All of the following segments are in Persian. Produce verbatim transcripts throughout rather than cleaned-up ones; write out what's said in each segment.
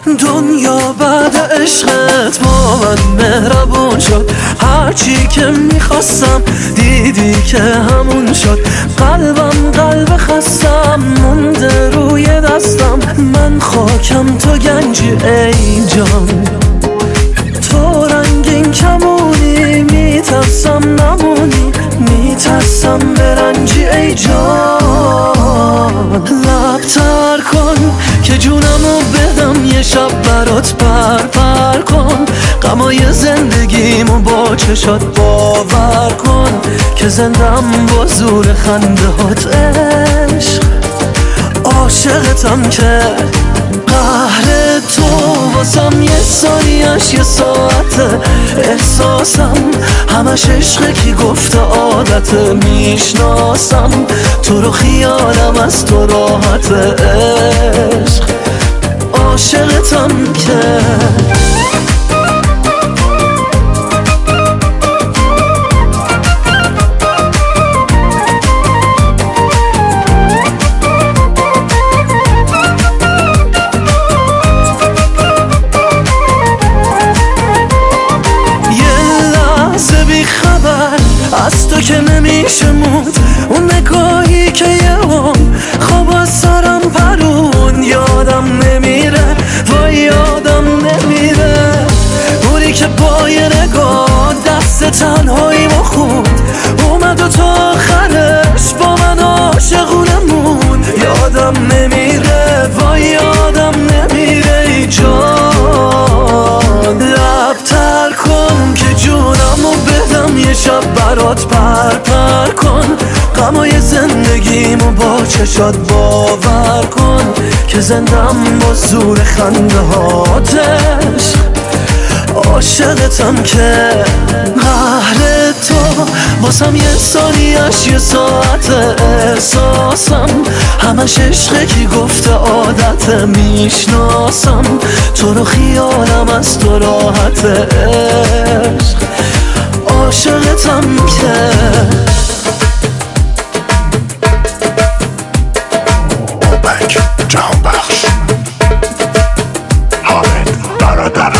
دنیا بعد عشقت با من مهربون شد، هرچی که میخواستم دیدی که همون شد. قلبم قلب خستم مونده روی دستم، من خاکم تو گنجی ای جان، تو رنگین کمونی، میترسم نمونی، میترسم برنجی ای جان. لب تر کن که جونمو بدم یه شب برات پر پر کن، غمای زندگیمو با چشات باور کن که زندم با زور خنده هات عشق. عاشقتم که قهر تو واسم یه ثانیش یه ساعته، احساسم همش عشقه کی گفته عادته، میشناسم تو رو خیالم از تو راحته عشق. عاشقتم که از تو که نمیشه موند، اون نگاهی که یه هم خواب از سرم پرون، یادم نمیره وای یادم نمیره، اونی که با یه نگاه دست تنهایی ما خوند، اومد و تا آخرش با من عاشقونه موند. یادم نمیره وای یادم نمیره ای جان. لب تر کن که جونمو بدم یه شب برات پر پر کن، غمای زندگیمو با چشات باور کن که زندم با زور خنده هاتش. عاشقتم که قهر تو واسم یه ثانیش یه ساعت، احساسم همش عشقه کی گفته عادته، میشناسم تو رو خیالم از تو راحته عشق. عاشقتم که بابک جهان بخش حامد برادرم.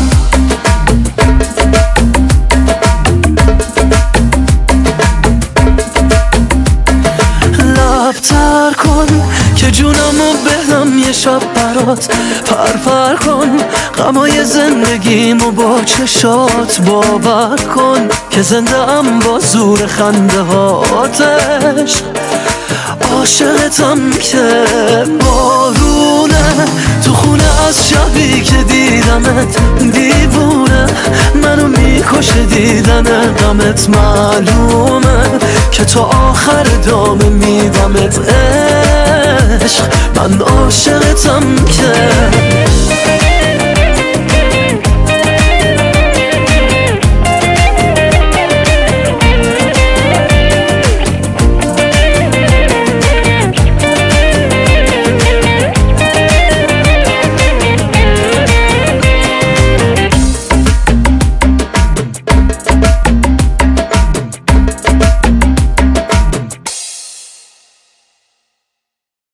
لب تر کن که جونمو بدم یه شب برات پر پر کن، غمای زندگیمو با چشات باور کن که زندم با زور خنده هاتش. عاشقتم که بارونه تو خونه از شبی که دیدمت، دیوونه منو میکشه دیدن غمت، معلومه که تو آخر دامه میدمت عشق. من عاشقتم که